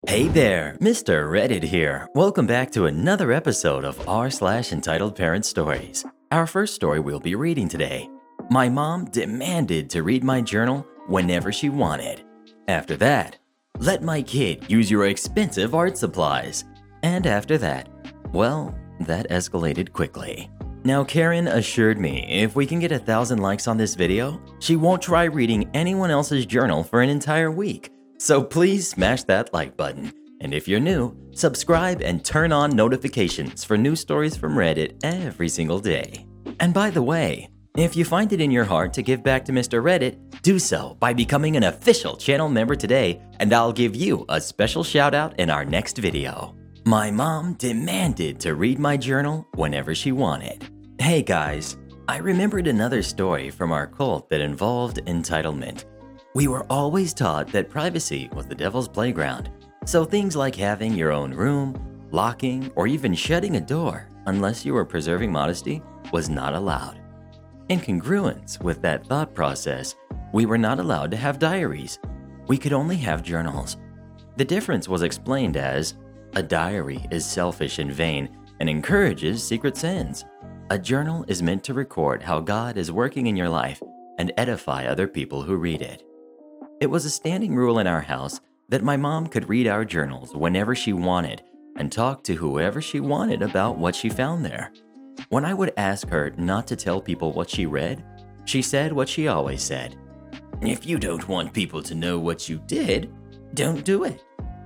Hey there, Mr. Reddit here. Welcome back to another episode of r/entitled Parent Stories. Our first story we'll be reading today. My mom demanded to read my journal whenever she wanted. After that, let my kid use your expensive art supplies. And after that, well, that escalated quickly. Now Karen assured me if we can get 1,000 likes on this video, she won't try reading anyone else's journal for an entire week. So please smash that like button. And if you're new, subscribe and turn on notifications for new stories from Reddit every single day. And by the way, if you find it in your heart to give back to Mr. Reddit, do so by becoming an official channel member today, and I'll give you a special shout out in our next video. My mom demanded to read my journal whenever she wanted. Hey guys, I remembered another story from our cult that involved entitlement. We were always taught that privacy was the devil's playground, so things like having your own room, locking, or even shutting a door, unless you were preserving modesty, was not allowed. In congruence with that thought process, we were not allowed to have diaries. We could only have journals. The difference was explained as, a diary is selfish and vain and encourages secret sins. A journal is meant to record how God is working in your life and edify other people who read it. It was a standing rule in our house that my mom could read our journals whenever she wanted and talk to whoever she wanted about what she found there. When I would ask her not to tell people what she read, she said what she always said. If you don't want people to know what you did, don't do it.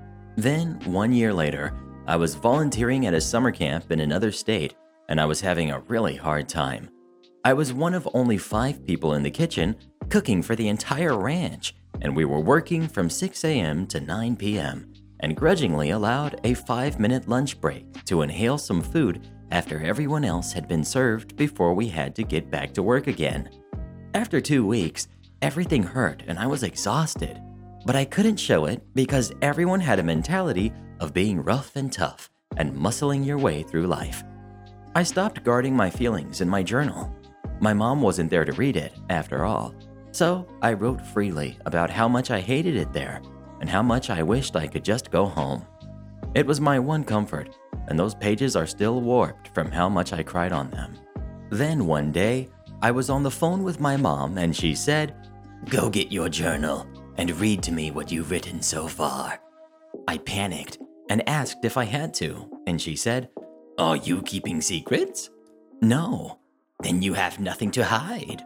Then, 1 year later, I was volunteering at a summer camp in another state, and I was having a really hard time. I was one of only 5 people in the kitchen cooking for the entire ranch, and we were working from 6 a.m. to 9 p.m. and grudgingly allowed a 5-minute lunch break to inhale some food after everyone else had been served before we had to get back to work again. After 2 weeks, everything hurt and I was exhausted, but I couldn't show it because everyone had a mentality of being rough and tough and muscling your way through life. I stopped guarding my feelings in my journal. My mom wasn't there to read it, after all. So I wrote freely about how much I hated it there and how much I wished I could just go home. It was my one comfort, and those pages are still warped from how much I cried on them. Then one day, I was on the phone with my mom and she said, "Go get your journal and read to me what you've written so far." I panicked and asked if I had to, and she said, "Are you keeping secrets?" "No." "Then you have nothing to hide."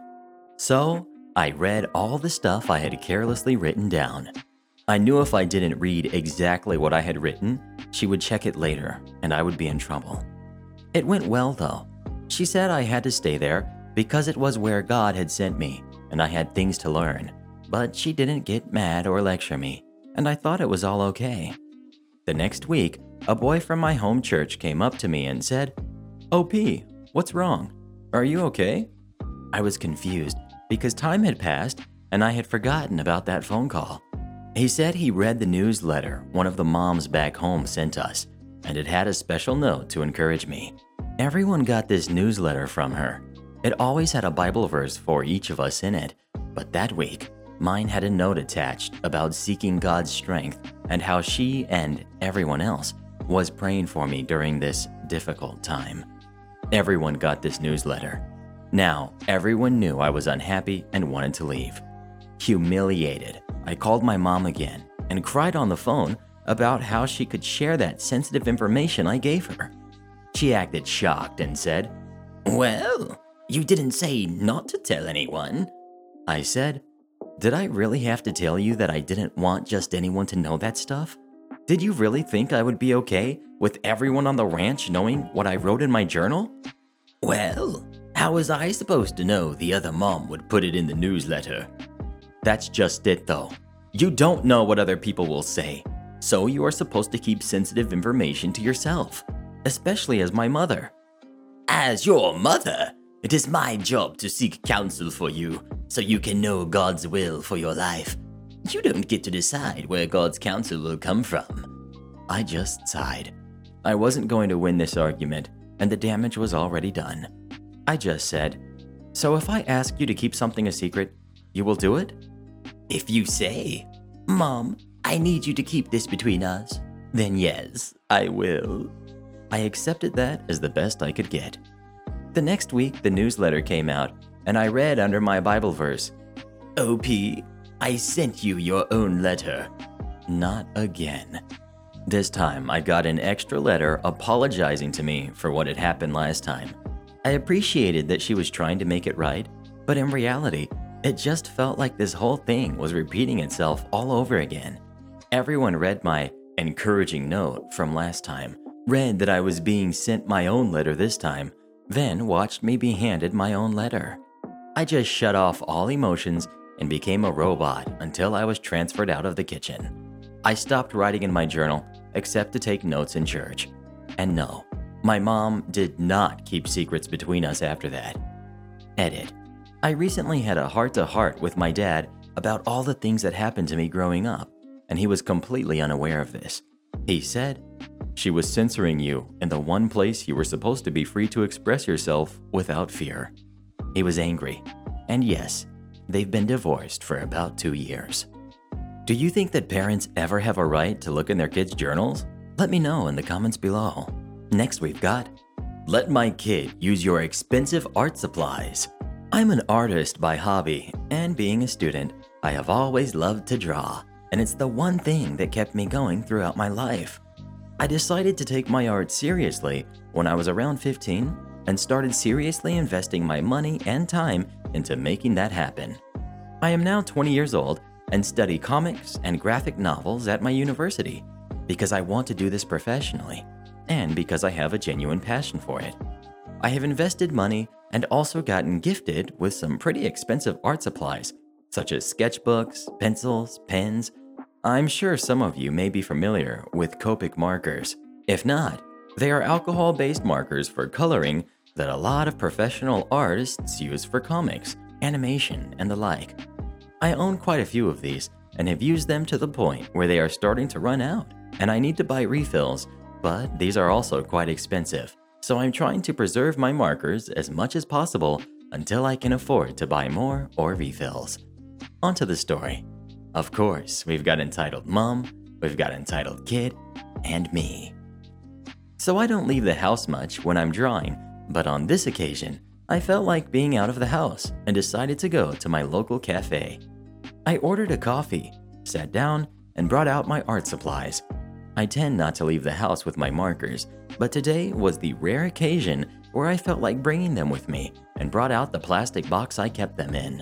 So, I read all the stuff I had carelessly written down. I knew if I didn't read exactly what I had written, she would check it later and I would be in trouble. It went well though. She said I had to stay there because it was where God had sent me and I had things to learn, but she didn't get mad or lecture me, and I thought it was all okay. The next week, a boy from my home church came up to me and said, "OP, what's wrong? Are you okay?" I was confused because time had passed and I had forgotten about that phone call. He said he read the newsletter one of the moms back home sent us, and it had a special note to encourage me. Everyone got this newsletter from her. It always had a Bible verse for each of us in it, but that week, mine had a note attached about seeking God's strength and how she and everyone else was praying for me during this difficult time. Everyone got this newsletter. Now, everyone knew I was unhappy and wanted to leave. Humiliated, I called my mom again and cried on the phone about how she could share that sensitive information I gave her. She acted shocked and said, "Well, you didn't say not to tell anyone." I said, "Did I really have to tell you that I didn't want just anyone to know that stuff? Did you really think I would be okay with everyone on the ranch knowing what I wrote in my journal?" "Well, how was I supposed to know the other mom would put it in the newsletter?" "That's just it though. You don't know what other people will say, so you are supposed to keep sensitive information to yourself, especially as my mother." "As your mother, it is my job to seek counsel for you so you can know God's will for your life. You don't get to decide where God's counsel will come from." I just sighed. I wasn't going to win this argument, and the damage was already done. I just said, "So if I ask you to keep something a secret, you will do it?" "If you say." "Mom, I need you to keep this between us." Then yes, I will. I accepted that as the best I could get. The next week, the newsletter came out, and I read under my Bible verse, OP, I sent you your own letter. Not again. This time, I got an extra letter apologizing to me for what had happened last time. I appreciated that she was trying to make it right, but in reality, it just felt like this whole thing was repeating itself all over again. Everyone read my encouraging note from last time, read that I was being sent my own letter this time, then watched me be handed my own letter. I just shut off all emotions and became a robot until I was transferred out of the kitchen. I stopped writing in my journal except to take notes in church. And no, my mom did not keep secrets between us after that. Edit. I recently had a heart-to-heart with my dad about all the things that happened to me growing up, and he was completely unaware of this. He said, "She was censoring you in the one place you were supposed to be free to express yourself without fear." He was angry. And yes, they've been divorced for about 2 years. Do you think that parents ever have a right to look in their kids' journals? Let me know in the comments below. Next we've got, let my kid use your expensive art supplies. I'm an artist by hobby, and being a student, I have always loved to draw, and it's the one thing that kept me going throughout my life. I decided to take my art seriously when I was around 15 and started seriously investing my money and time into making that happen. I am now 20 years old and study comics and graphic novels at my university because I want to do this professionally and because I have a genuine passion for it. I have invested money and also gotten gifted with some pretty expensive art supplies, such as sketchbooks, pencils, pens. I'm sure some of you may be familiar with Copic markers. If not, they are alcohol-based markers for coloring that a lot of professional artists use for comics, animation, and the like. I own quite a few of these and have used them to the point where they are starting to run out, and I need to buy refills, but these are also quite expensive. So I'm trying to preserve my markers as much as possible until I can afford to buy more or refills. Onto the story. Of course, we've got entitled Mom, we've got entitled Kid, and me. So I don't leave the house much when I'm drawing, but on this occasion, I felt like being out of the house and decided to go to my local cafe. I ordered a coffee, sat down, and brought out my art supplies. I tend not to leave the house with my markers, but today was the rare occasion where I felt like bringing them with me and brought out the plastic box I kept them in.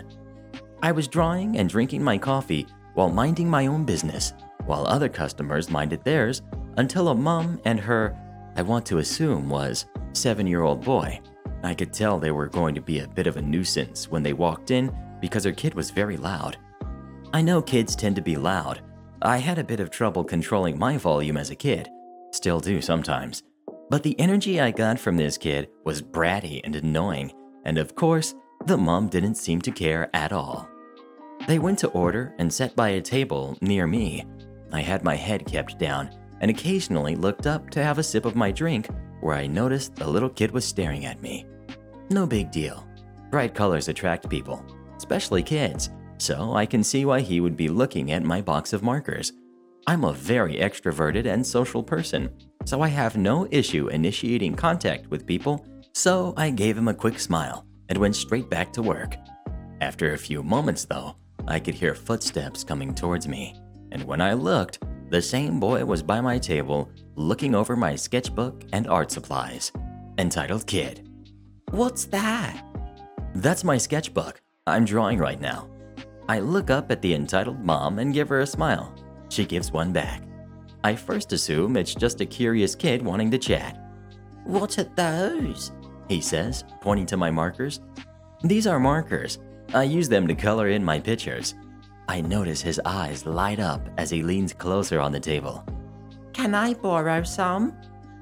I was drawing and drinking my coffee while minding my own business, while other customers minded theirs, until a mom and her, I want to assume was, 7-year-old boy. I could tell they were going to be a bit of a nuisance when they walked in because her kid was very loud. I know kids tend to be loud. I had a bit of trouble controlling my volume as a kid, still do sometimes. But the energy I got from this kid was bratty and annoying, and of course, the mom didn't seem to care at all. They went to order and sat by a table near me. I had my head kept down and occasionally looked up to have a sip of my drink where I noticed the little kid was staring at me. No big deal. Bright colors attract people, especially kids, so I can see why he would be looking at my box of markers. I'm a very extroverted and social person, so I have no issue initiating contact with people, so I gave him a quick smile and went straight back to work. After a few moments though, I could hear footsteps coming towards me, and when I looked, the same boy was by my table looking over my sketchbook and art supplies. Entitled Kid. What's that? That's my sketchbook. I'm drawing right now. I look up at the entitled mom and give her a smile. She gives one back. I first assume it's just a curious kid wanting to chat. What are those? He says, pointing to my markers. These are markers. I use them to color in my pictures. I notice his eyes light up as he leans closer on the table. Can I borrow some?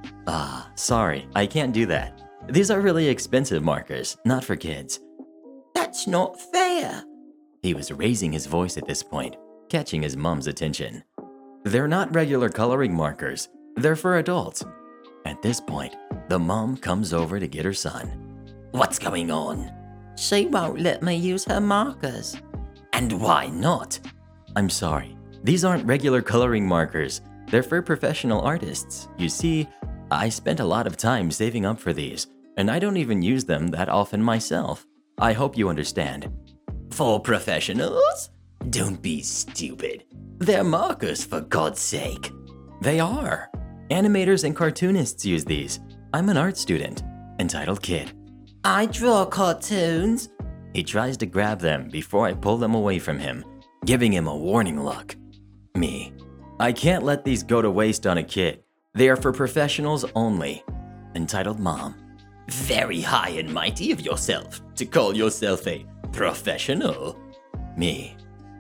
Sorry, I can't do that. These are really expensive markers, not for kids. That's not fair. He was raising his voice at this point, catching his mom's attention. They're not regular coloring markers. They're for adults. At this point, the mom comes over to get her son. What's going on? She won't let me use her markers. And why not? I'm sorry. These aren't regular coloring markers. They're for professional artists. You see, I spent a lot of time saving up for these, and I don't even use them that often myself. I hope you understand. For professionals? Don't be stupid. They're markers, for God's sake. They are. Animators and cartoonists use these. I'm an art student. Entitled Kid. I draw cartoons. He tries to grab them before I pull them away from him, giving him a warning look. Me. I can't let these go to waste on a kid. They are for professionals only. Entitled Mom. Very high and mighty of yourself to call yourself a professional. Me.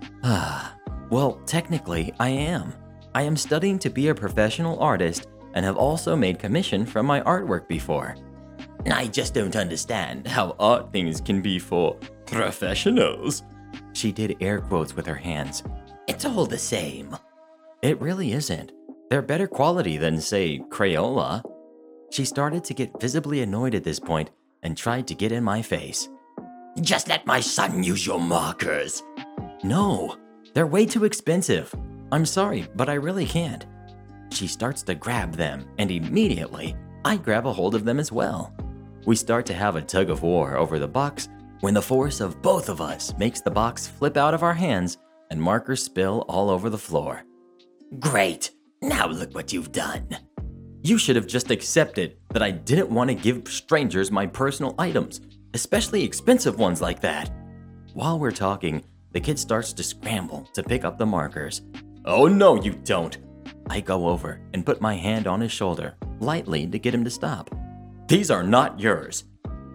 Well, technically, I am. I am studying to be a professional artist and have also made commission from my artwork before. I just don't understand how art things can be for professionals. She did air quotes with her hands. It's all the same. It really isn't. They're better quality than, say, Crayola. She started to get visibly annoyed at this point and tried to get in my face. Just let my son use your markers. No, they're way too expensive. I'm sorry, but I really can't. She starts to grab them, and immediately, I grab a hold of them as well. We start to have a tug of war over the box when the force of both of us makes the box flip out of our hands and markers spill all over the floor. Great, now look what you've done. You should have just accepted that I didn't want to give strangers my personal items, especially expensive ones like that. While we're talking, the kid starts to scramble to pick up the markers. Oh no, you don't. I go over and put my hand on his shoulder, lightly to get him to stop. These are not yours.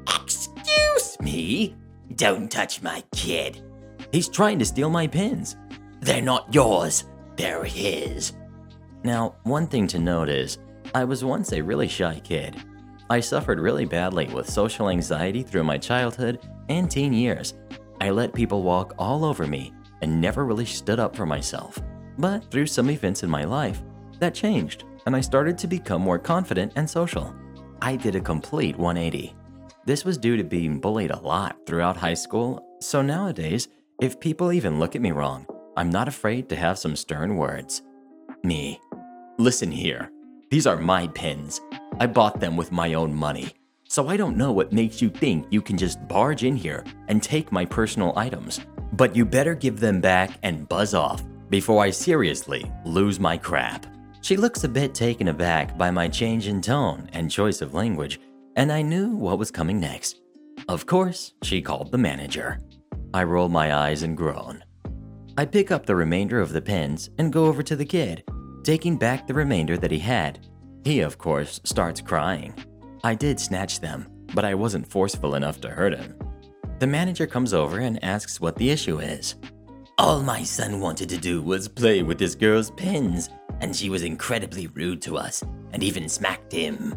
Excuse me? Don't touch my kid. He's trying to steal my pins. They're not yours, they're his. Now, one thing to note is, I was once a really shy kid. I suffered really badly with social anxiety through my childhood and teen years. I let people walk all over me and never really stood up for myself. But through some events in my life, that changed, and I started to become more confident and social. I did a complete 180. This was due to being bullied a lot throughout high school, so nowadays, if people even look at me wrong, I'm not afraid to have some stern words. Me. Listen here. These are my pins. I bought them with my own money. So I don't know what makes you think you can just barge in here and take my personal items. But you better give them back and buzz off before I seriously lose my crap. She looks a bit taken aback by my change in tone and choice of language, and I knew what was coming next. Of course, she called the manager. I roll my eyes and groan. I pick up the remainder of the pins and go over to the kid, taking back the remainder that he had. He, of course, starts crying. I did snatch them, but I wasn't forceful enough to hurt him. The manager comes over and asks what the issue is. All my son wanted to do was play with this girl's pins, and she was incredibly rude to us and even smacked him.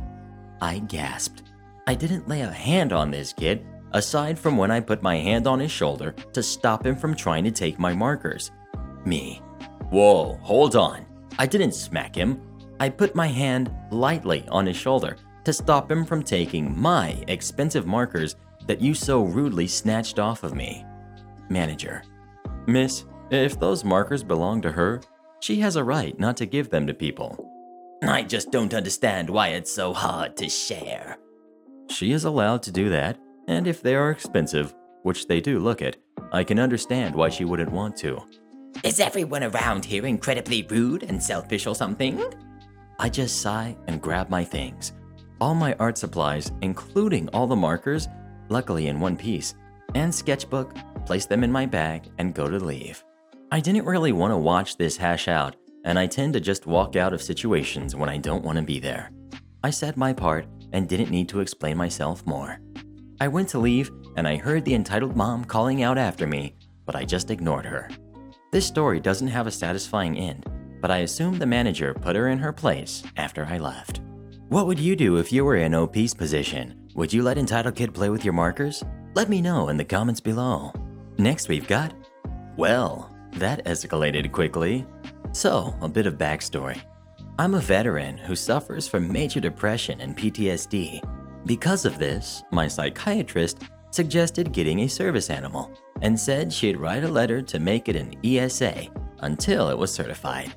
I gasped. I didn't lay a hand on this kid, aside from when I put my hand on his shoulder to stop him from trying to take my markers. Me. Whoa, hold on. I didn't smack him. I put my hand lightly on his shoulder to stop him from taking my expensive markers that you so rudely snatched off of me. Manager. Miss, if those markers belong to her, she has a right not to give them to people. I just don't understand why it's so hard to share. She is allowed to do that, and if they are expensive, which they do look at, I can understand why she wouldn't want to. Is everyone around here incredibly rude and selfish or something? I just sigh and grab my things. All my art supplies, including all the markers, luckily in one piece, and sketchbook, place them in my bag and go to leave. I didn't really want to watch this hash out, and I tend to just walk out of situations when I don't want to be there. I said my part and didn't need to explain myself more. I went to leave and I heard the entitled mom calling out after me, but I just ignored her. This story doesn't have a satisfying end, but I assume the manager put her in her place after I left. What would you do if you were in OP's position? Would you let Entitled Kid play with your markers? Let me know in the comments below. Next we've got, well, that escalated quickly. So, a bit of backstory. I'm a veteran who suffers from major depression and PTSD. Because of this, my psychiatrist suggested getting a service animal and said she'd write a letter to make it an ESA until it was certified.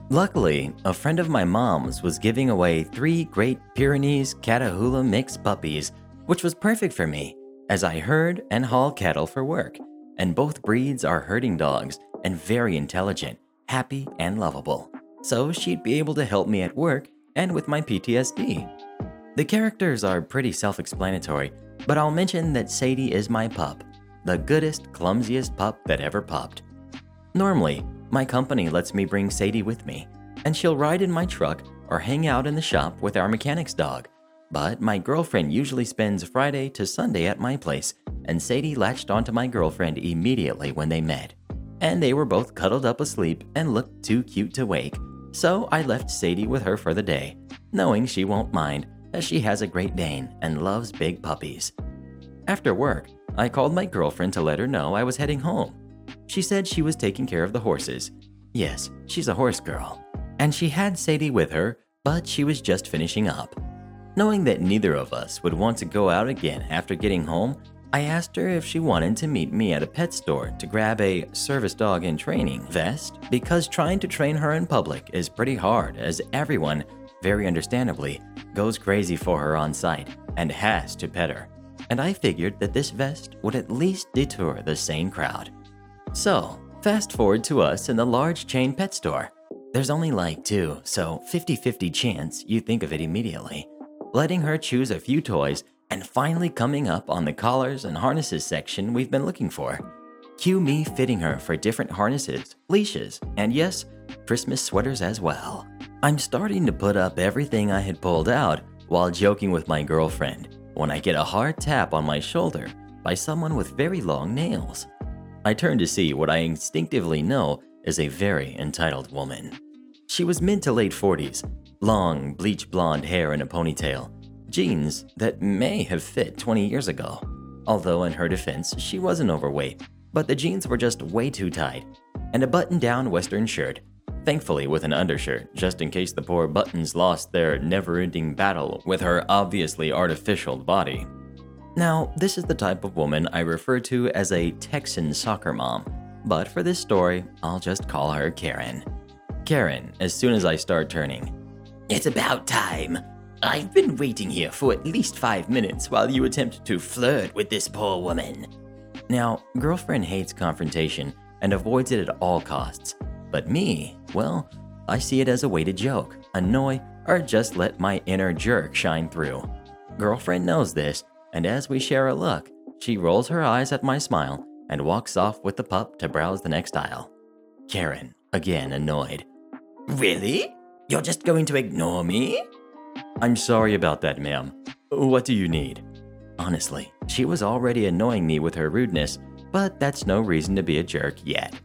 Luckily, a friend of my mom's was giving away 3 Great Pyrenees Catahoula mixed puppies, which was perfect for me, as I herd and haul cattle for work, and both breeds are herding dogs and very intelligent, happy, and lovable. So she'd be able to help me at work and with my PTSD. The characters are pretty self-explanatory, but I'll mention that Sadie is my pup, the goodest, clumsiest pup that ever pupped. Normally, my company lets me bring Sadie with me, and she'll ride in my truck or hang out in the shop with our mechanic's dog. But my girlfriend usually spends Friday to Sunday at my place, and Sadie latched onto my girlfriend immediately when they met. And they were both cuddled up asleep and looked too cute to wake, so I left Sadie with her for the day, knowing she won't mind, as she has a Great Dane and loves big puppies. After work, I called my girlfriend to let her know I was heading home. She said she was taking care of the horses. Yes, she's a horse girl. And she had Sadie with her, but she was just finishing up. Knowing that neither of us would want to go out again after getting home, I asked her if she wanted to meet me at a pet store to grab a service dog in training vest, because trying to train her in public is pretty hard, as everyone, very understandably, goes crazy for her on sight and has to pet her. And I figured that this vest would at least deter the sane crowd. So, fast forward to us in the large chain pet store. There's only like 2, so 50-50 chance you think of it immediately. Letting her choose a few toys and finally coming up on the collars and harnesses section we've been looking for. Cue me fitting her for different harnesses, leashes, and yes, Christmas sweaters as well. I'm starting to put up everything I had pulled out while joking with my girlfriend when I get a hard tap on my shoulder by someone with very long nails. I turn to see what I instinctively know is a very entitled woman. She was mid to late 40s, long bleach blonde hair in a ponytail, jeans that may have fit 20 years ago. Although in her defense, she wasn't overweight, but the jeans were just way too tight, and a button-down western shirt, thankfully with an undershirt just in case the poor buttons lost their never-ending battle with her obviously artificial body. Now, this is the type of woman I refer to as a Texan soccer mom, but for this story, I'll just call her Karen. Karen, as soon as I start turning. It's about time. I've been waiting here for at least 5 minutes while you attempt to flirt with this poor woman. Now, girlfriend hates confrontation and avoids it at all costs. But me, well, I see it as a way to joke, annoy, or just let my inner jerk shine through. Girlfriend knows this, and as we share a look, she rolls her eyes at my smile and walks off with the pup to browse the next aisle. Karen, again annoyed. Really? You're just going to ignore me? I'm sorry about that, ma'am. What do you need? Honestly, she was already annoying me with her rudeness, but that's no reason to be a jerk yet.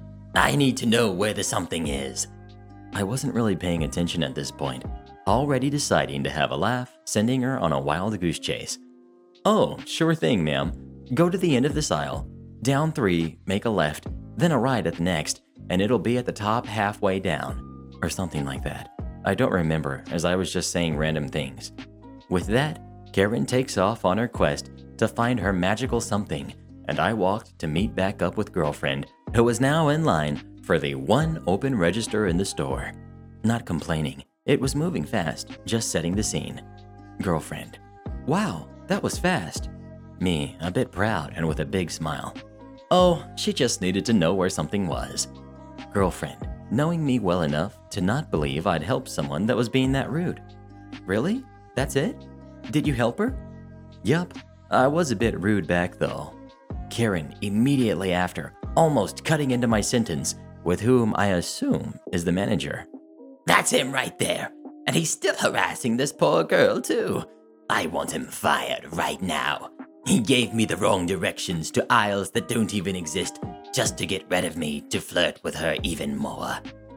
I need to know where the something is. I wasn't really paying attention at this point, already deciding to have a laugh, sending her on a wild goose chase. Oh, sure thing, ma'am. Go to the end of this aisle, down 3, make a left, then a right at the next, and it'll be at the top halfway down, or something like that. I don't remember, as I was just saying random things. With that, Karen takes off on her quest to find her magical something, and I walked to meet back up with girlfriend, who was now in line for the one open register in the store. Not complaining, it was moving fast, just setting the scene. Girlfriend. Wow, that was fast. Me, a bit proud and with a big smile. Oh, she just needed to know where something was. Girlfriend, knowing me well enough to not believe I'd help someone that was being that rude. Really? That's it? Did you help her? Yup, I was a bit rude back though. Karen immediately after, almost cutting into my sentence, with whom I assume is the manager. That's him right there, and he's still harassing this poor girl too. I want him fired right now. He gave me the wrong directions to aisles that don't even exist just to get rid of me to flirt with her even more.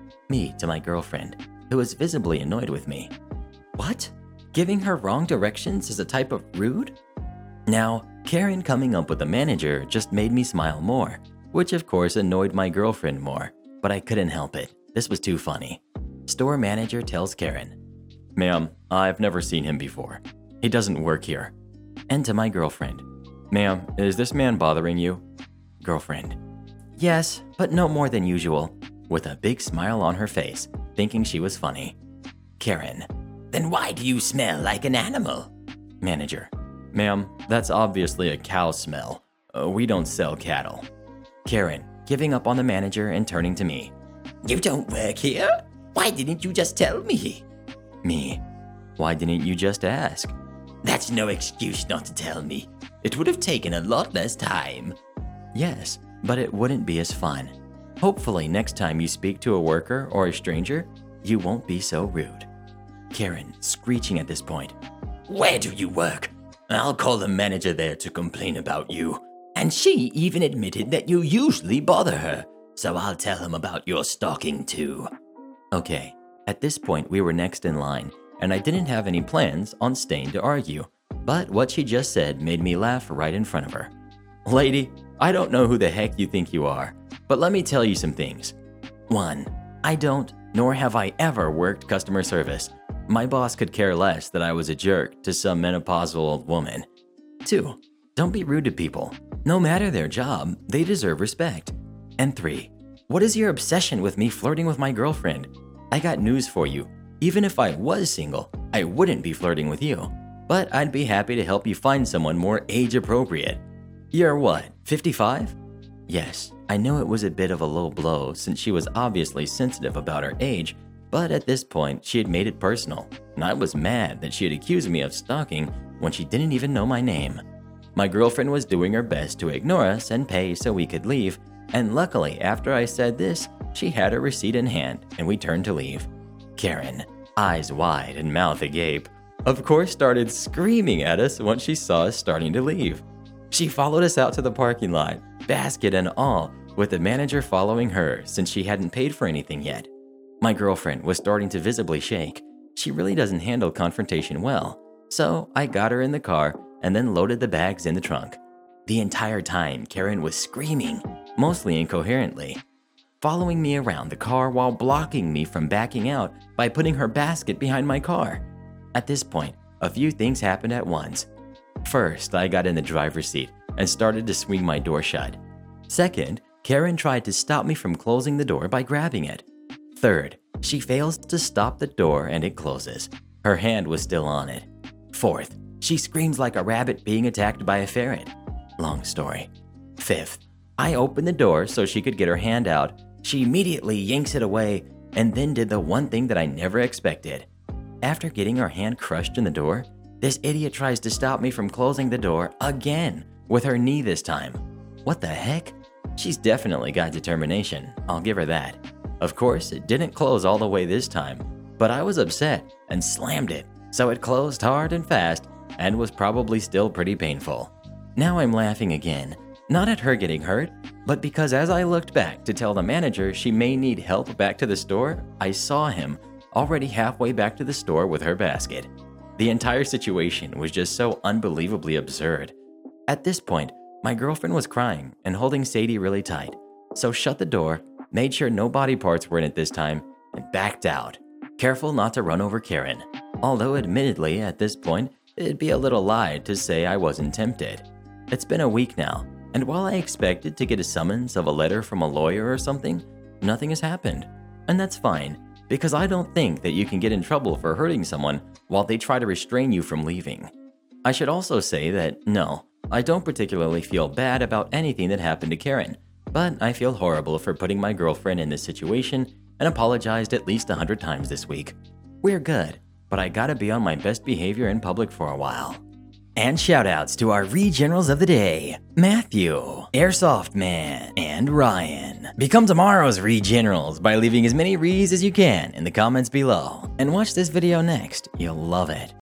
Me to my girlfriend, who was visibly annoyed with me. What? Giving her wrong directions is a type of rude? Now, Karen coming up with the manager just made me smile more, which of course annoyed my girlfriend more, but I couldn't help it. This was too funny. Store manager tells Karen, Ma'am, I've never seen him before. He doesn't work here. And to my girlfriend, Ma'am, is this man bothering you? Girlfriend, yes, but no more than usual. with a big smile on her face, thinking she was funny. Karen, then why do you smell like an animal? Manager, ma'am, that's obviously a cow smell. We don't sell cattle. Karen, giving up on the manager and turning to me. You don't work here? Why didn't you just tell me? Me, why didn't you just ask? That's no excuse not to tell me. It would have taken a lot less time. Yes, but it wouldn't be as fun. Hopefully next time you speak to a worker or a stranger, you won't be so rude. Karen, screeching at this point. Where do you work? I'll call the manager there to complain about you. And she even admitted that you usually bother her, so I'll tell him about your stalking too. Okay, at this point we were next in line, and I didn't have any plans on staying to argue, but what she just said made me laugh right in front of her. Lady, I don't know who the heck you think you are, but let me tell you some things. 1. I don't, nor have I ever worked customer service. My boss could care less that I was a jerk to some menopausal old woman. 2. Don't be rude to people. No matter their job, they deserve respect. And 3. What is your obsession with me flirting with my girlfriend? I got news for you. Even if I was single, I wouldn't be flirting with you. But I'd be happy to help you find someone more age-appropriate. You're what, 55? Yes, I know it was a bit of a low blow since she was obviously sensitive about her age, but at this point she had made it personal, and I was mad that she had accused me of stalking when she didn't even know my name. My girlfriend was doing her best to ignore us and pay so we could leave, and luckily after I said this, she had her receipt in hand and we turned to leave. Karen, eyes wide and mouth agape, of course started screaming at us once she saw us starting to leave. She followed us out to the parking lot, basket and all, with the manager following her since she hadn't paid for anything yet. My girlfriend was starting to visibly shake. She really doesn't handle confrontation well, so I got her in the car and then loaded the bags in the trunk. The entire time, Karen was screaming, mostly incoherently, following me around the car while blocking me from backing out by putting her basket behind my car. At this point, a few things happened at once. First, I got in the driver's seat and started to swing my door shut. Second, Karen tried to stop me from closing the door by grabbing it. Third, she fails to stop the door and it closes. Her hand was still on it. Fourth, she screams like a rabbit being attacked by a ferret. Long story. Fifth, I opened the door so she could get her hand out. She immediately yanks it away and then did the one thing that I never expected. After getting her hand crushed in the door, this idiot tries to stop me from closing the door again, with her knee this time. What the heck? She's definitely got determination, I'll give her that. Of course, it didn't close all the way this time, but I was upset and slammed it, so it closed hard and fast and was probably still pretty painful. Now I'm laughing again, not at her getting hurt, but because as I looked back to tell the manager she may need help back to the store, I saw him already halfway back to the store with her basket. The entire situation was just so unbelievably absurd. At this point, my girlfriend was crying and holding Sadie really tight, so shut the door, made sure no body parts were in it this time, and backed out, careful not to run over Karen. Although admittedly at this point, it'd be a little lie to say I wasn't tempted. It's been a week now, and while I expected to get a summons of a letter from a lawyer or something, nothing has happened. And that's fine, because I don't think that you can get in trouble for hurting someone while they try to restrain you from leaving. I should also say that no, I don't particularly feel bad about anything that happened to Karen, but I feel horrible for putting my girlfriend in this situation and apologized at least 100 times this week. We're good, but I gotta be on my best behavior in public for a while. And shoutouts to our Regenerals of the day, Matthew, Airsoft Man, and Ryan. Become tomorrow's Regenerals by leaving as many Rees as you can in the comments below. And watch this video next, you'll love it.